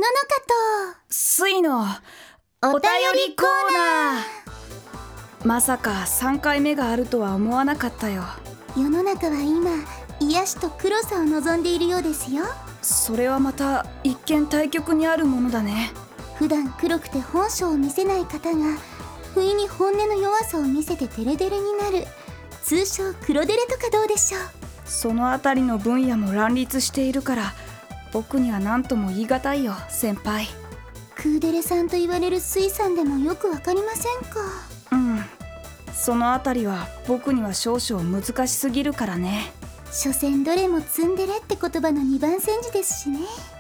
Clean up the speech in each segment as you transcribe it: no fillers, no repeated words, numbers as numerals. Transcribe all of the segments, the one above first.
かとスイのお便りコーナー。 まさか3回目があるとは思わなかったよ。 世の中は今、癒しと黒さを望んでいるようですよ。 それはまた一見対極にあるものだね。 普段黒くて本性を見せない方が不意に本音の弱さを見せてデレデレになる、通称黒デレとかどうでしょう。 そのあたりの分野も乱立しているから僕には何とも言い難いよ先輩。 クーデレさんと言われるスイさんでもよくわかりませんか。 そのあたりは僕には少々難しすぎるからね。 所詮どれもツンデレって言葉の二番煎じですしね。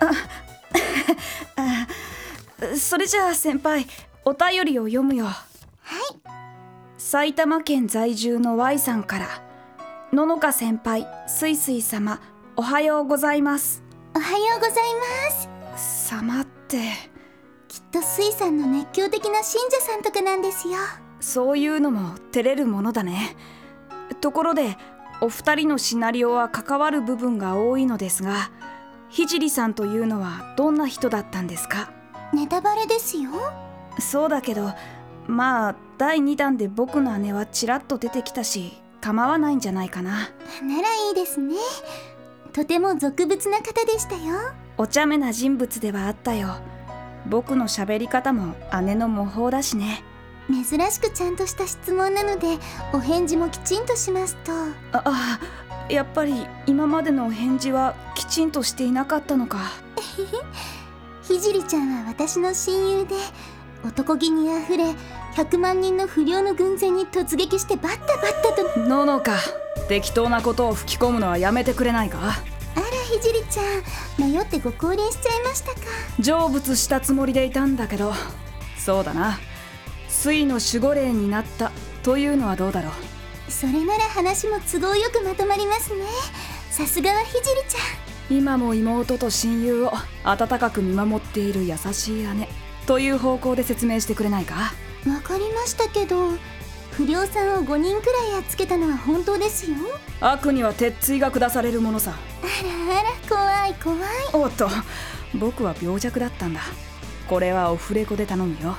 それじゃあ先輩、お便りを読むよ。 はい。 埼玉県在住の Y さんから。ののか先輩、すいすい様、おはようございます。 おはようございます。 様ってきっとスイさんの熱狂的な信者さんとかなんですよ。 そういうのも照れるものだね。ところでお二人のシナリオは関わる部分が多いのですが、ひじりさんというのはどんな人だったんですか？ ネタバレですよ。 そうだけど、まあ第2弾で僕の姉はちらっと出てきたし構わないんじゃないかな。 ならいいですね。とても俗物な方でしたよ。 お茶目な人物ではあったよ。僕の喋り方も姉の模倣だしね。 珍しくちゃんとした質問なのでお返事もきちんとしますと。 やっぱり今までのお返事はきちんとしていなかったのか。 ひじりちゃんは私の親友で、男気にあふれ100万人の不良の軍勢に突撃してバッタバッタと。 ののか、適当なことを吹き込むのはやめてくれないか。 あらひじりちゃん、迷ってご降臨しちゃいましたか。 成仏したつもりでいたんだけど。そうだな、水の守護霊になったというのはどうだろう。 それなら話も都合よくまとまりますね。さすがはひじりちゃん。 今も妹と親友を温かく見守っている優しい姉という方向で説明してくれないか。 わかりましたけど、不良さんを5人くらいやっつけたのは本当ですよ。 悪には鉄椎が下されるものさ。 あらあら、怖い怖い。 おっと、僕は病弱だったんだ。これはオフレコで頼むよ。 はい、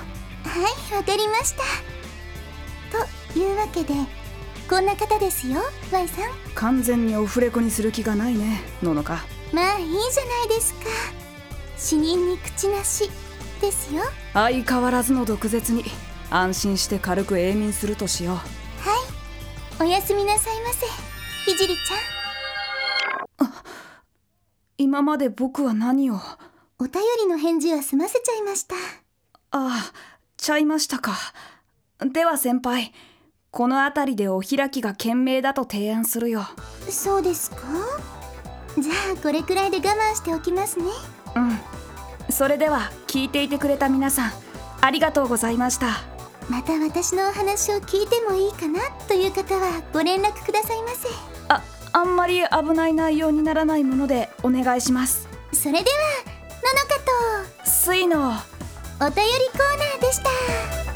わかりました。というわけでこんな方ですよ Y さん。 完全にオフレコにする気がないね、ののか。 まあいいじゃないですか。死人に口なしですよ。 相変わらずの毒舌に安心して軽く永眠するとしよう。 はい、おやすみなさいませひじりちゃん。 今まで僕は何を。 お便りの返事は済ませちゃいました。 ちゃいましたか。では先輩、この辺りでお開きが賢明だと提案するよ。 そうですか。じゃあこれくらいで我慢しておきますね。 それでは聞いていてくれた皆さん、ありがとうございました。 また私のお話を聞いてもいいかなという方はご連絡くださいませ。 あんまり危ない内容にならないものでお願いします。 それではののかとスイのお便りコーナーでした。